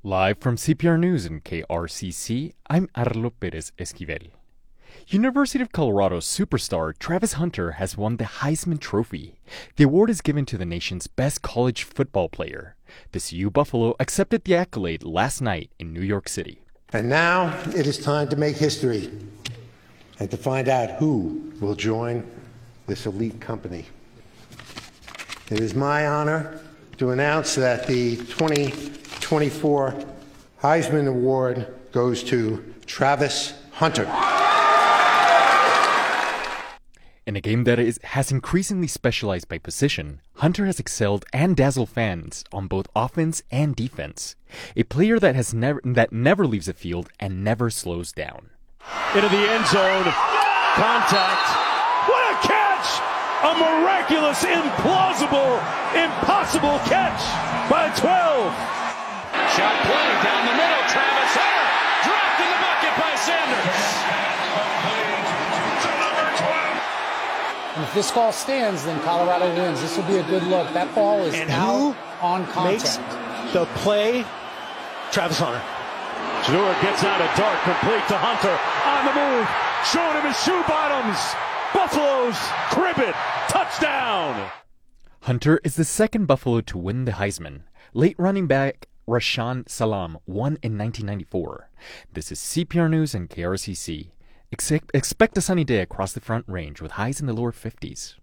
Live from CPR News and KRCC, I'm Arlo Perez Esquivel. University of Colorado superstar Travis Hunter has won the Heisman Trophy. The award is given to the nation's best college football player. The CU Buffalo accepted the accolade last night in New York City. And now it is time to make history and to find out who will join this elite company. It is my honor to announce that the 2024 Heisman Award goes to Travis Hunter. In a game that has increasingly specialized by position, Hunter has excelled and dazzled fans on both offense and defense. A player that never leaves the field and never slows down. Into the end zone, contact. What a catch! A miraculous, implausible, impossible catch by 12. Shot play down the middle. Travis Hunter dropped in the bucket by Sanders. And if this call stands, then Colorado wins. This will be a good look. That ball is out on contact. Makes the play? Travis Hunter. Shedeur gets out of dark, complete to Hunter. On the move, showing him his shoe bottoms. Buffalo's cribbit. Touchdown. Hunter is the second Buffalo to win the Heisman. Late running back Rashaan Salaam won in 1994. This is CPR News and KRCC. Expect a sunny day across the Front Range with highs in the lower 50s.